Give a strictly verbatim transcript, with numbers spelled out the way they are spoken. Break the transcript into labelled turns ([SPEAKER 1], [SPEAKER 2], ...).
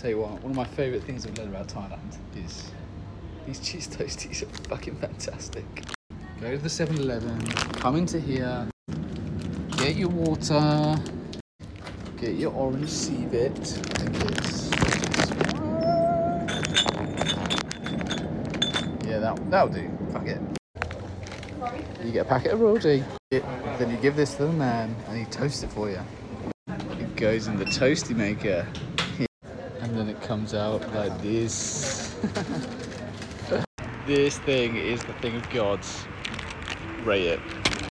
[SPEAKER 1] Tell you what, one of my favourite things I've learned about Thailand is these cheese toasties are fucking fantastic. Go to the seven eleven, come into here, get your water, get your orange Civet, I think it's... Yeah, that, that'll do, fuck it. You get a packet of roti, then you give this to the man and he toasts it for you. It goes in the toasty maker. And then it comes out like this. This thing is the thing of gods. Rate it.